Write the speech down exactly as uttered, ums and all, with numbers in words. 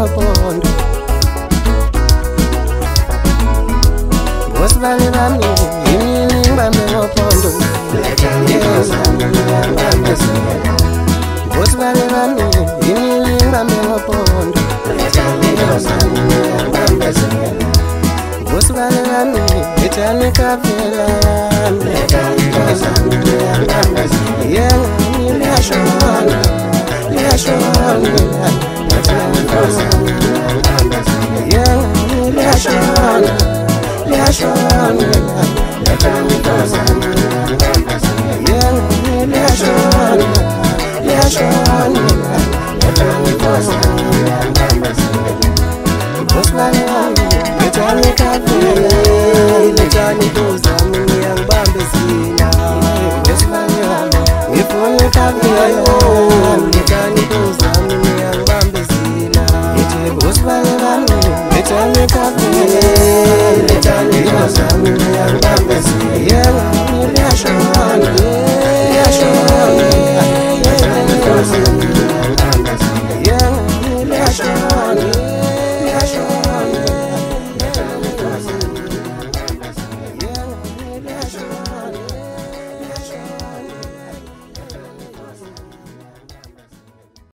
ngopondo Bosibale bami Yini ngibambe ngopondo Bosibale bami Yini ngibambe ngopondo Bosibale bami Echani kapela Yenga niliyashona Liyashona Yenga niliyashona Liyashona Yenga niliyashona Liyashona Bosibale bami Echani kapela Echani tozami ngiyangibambe zina Bosibale bami Ngifuna kapela Echani tozami ngiyangibambe zina Bosibale bami Echani kapela Echani tozami ngiyangibambe zina Yenga niliyashona